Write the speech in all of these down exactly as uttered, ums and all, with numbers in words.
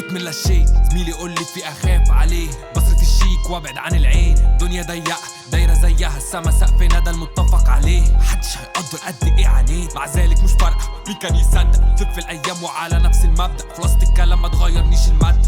جيت من لا شيء، زميلي يقول لي في اخاف عليه، بصرف الشيك وابعد عن العين. دنيا ضيقه دايره زيها السما سقفنا ده المتفق عليه، محدش هيقدر قد ايه عانيت، مع ذلك مش فارقه مين كان يصدق. تلف الايام وعلى نفس المبدا، خلاصة الكلام ما تغيرنيش الماده.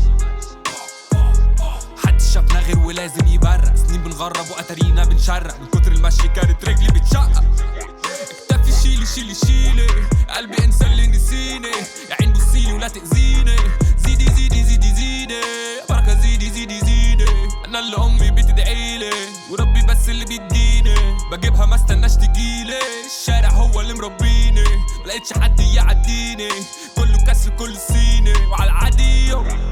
محدش شافنا غير ولازم يبرق، سنين بنغرب واتارينا بنشرق، من كتر المشي كانت رجلي بتشقق. اكتفي شيلي شيلي شيلي، قلبي انسى اللي نسيني، يا عين بصيلي ولا تأذيني، زيدي زيدي زيدي زيدي بركة، زيدي زيدي زيدي. انا اللي امي بتدعيلي وربي بس اللي بيديني، بجيبها ما استناش تجيلي، الشارع هو اللي مربيني، ملقتش حد يعديني، كله كسر كله صيني وعلى العادي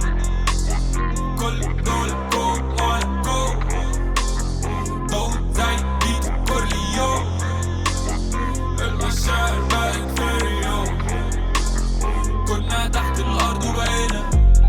كل دول جو وانا جو دول زي بيت كل يوم، المشاعر بقت في يوم، كنا تحت الارض وبقينا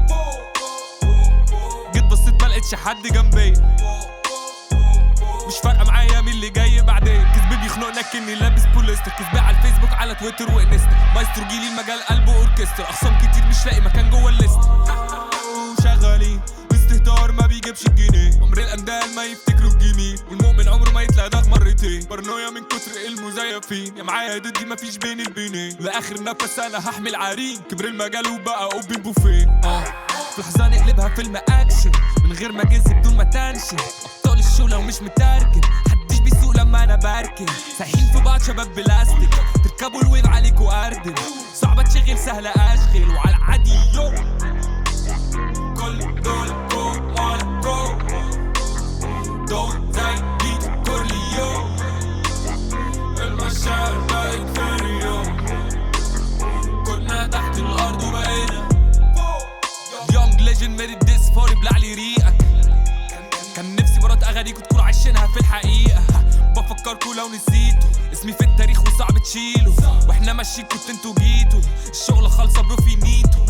جيت بصيت ملقتش حد جنبيا، مش فارقه معايا مين اللي جاي بعدين، كذبي بيخنقنا كني لابس بوليستر، كذبي على الفيسبوك على تويتر وانستا، مايسترو جيلي المجال قلبه اوركسترا، اخصام كتير مش لاقي مكان جوه الليست، شغالين باستهتار ما بيجيبش الجنيه، عمر الاندال ما يفتكروا الجميل، والمؤمن عمره ما يتلدغ مرتين، بارانويا من كتر المزيفين، يا معايا ضدي مفيش بين البينين، لاخر نفس انا هحمل عرين، كبر المجال وبقى اوبن بوفيه، اه في لحظه نقلبها فيلم اكشن، من غير ما جنس بدون ما تنشن، ابطال الشو لو مش متركن، محدش بيسوق لما انا بركن، سايحين في بعض شباب بلاستيك، تركبوا الويف عليكوا اردن، صعبه تشغل سهله اشغل وعلى العادي يو كل دول جو وانا جو دول زي بيت كل يوم، المشاعر بقت في يوم، كنا تحت الارض وبقينا يونج ليجند ميد الديس فوري بلعلي ريقك، كان نفسي برات اغانيكوا تكونوا عايشينها في الحقيقه، بفكركوا لو نسيتوا اسمي في التاريخ وصعب تشيله، واحنا ماشيين كنت انتوا جيتوا، الشغل خالصه برو في نيتو،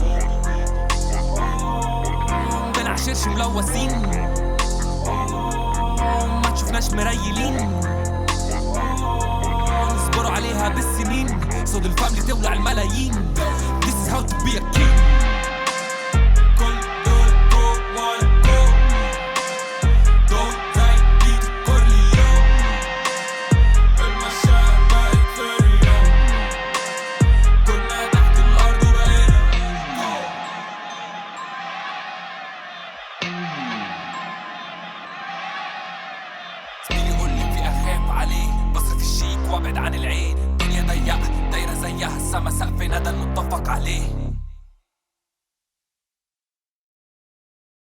بنعشرش ملوثين ما تشوفناش مريلين، نصبروا عليها بالسنين، صوت الفاملي تولع الملايين، This is how to be a king. كل دول جو وانا جو دول زي بيت كل يوم، المشاعر بقت في يوم، كنا تحت الارض وبقينا زميلي يقول لي في اخاف عليه، بصرف الشيك وابعد عن العين. دنيا ضيقه دايره زيها السما سقفنا ده المتفق عليه.